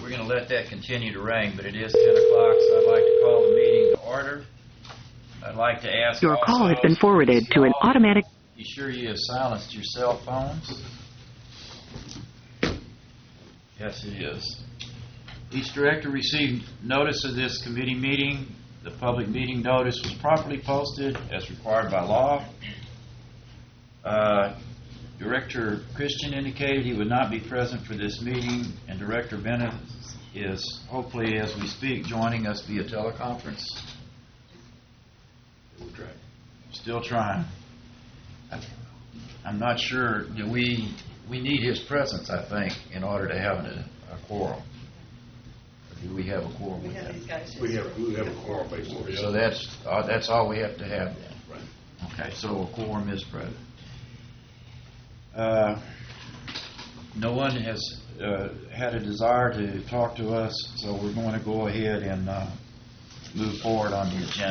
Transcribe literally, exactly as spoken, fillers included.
we're going to let that continue to ring, but it is ten o'clock, so I'd like to call the meeting to order. I'd like to ask Your call has also, been forwarded to an y'all, automatic... You sure you have silenced your cell phones? Yes, it is. Each director received notice of this committee meeting. The public meeting notice was properly posted as required by law. Uh, Director Christian indicated he would not be present for this meeting, and Director Bennett is hopefully, as we speak, joining us via teleconference. We'll try. Still trying. I'm not sure. Do we we need his presence, I think, in order to have a, a quorum. Or do we have a quorum with that? We have, we have a quorum basically. So that's uh, that's all we have to have then. Right. Okay, so a quorum is present. Uh, no one has uh, had a desire to talk to us, so we're going to go ahead and uh, move forward on the agenda.